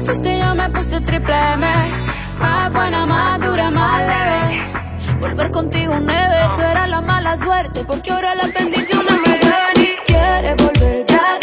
fuiste yo me puse triple M. Más buena, más dura, más leve. Volver contigo un neve. Tú eras la mala suerte porque ahora las bendiciones